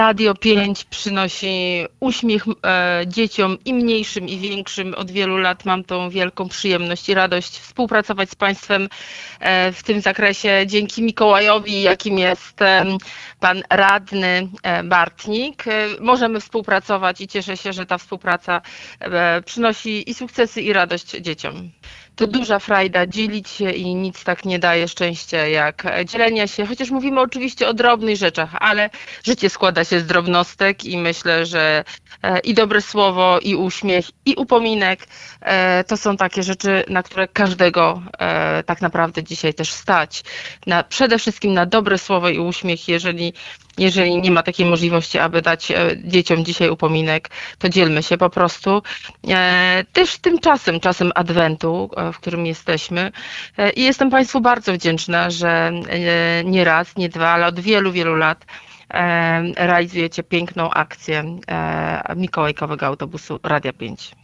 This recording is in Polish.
Radio 5 przynosi uśmiech dzieciom i mniejszym, i większym. Od wielu lat mam tą wielką przyjemność i radość współpracować z Państwem w tym zakresie. Dzięki Mikołajowi, jakim jest pan radny Bartnik, możemy współpracować i cieszę się, że ta współpraca przynosi i sukcesy, i radość dzieciom. To duża frajda dzielić się i nic tak nie daje szczęścia jak dzielenie się, chociaż mówimy oczywiście o drobnych rzeczach, ale życie składa się z drobnostek i myślę, że i dobre słowo, i uśmiech, i upominek to są takie rzeczy, na które każdego tak naprawdę dzisiaj też stać. Przede wszystkim na dobre słowo i uśmiech, jeżeli nie ma takiej możliwości, aby dać dzieciom dzisiaj upominek, to dzielmy się po prostu. Też tym czasem Adwentu, w którym jesteśmy. I jestem Państwu bardzo wdzięczna, że nie raz, nie dwa, ale od wielu, wielu lat realizujecie piękną akcję mikołajkowego autobusu Radia 5.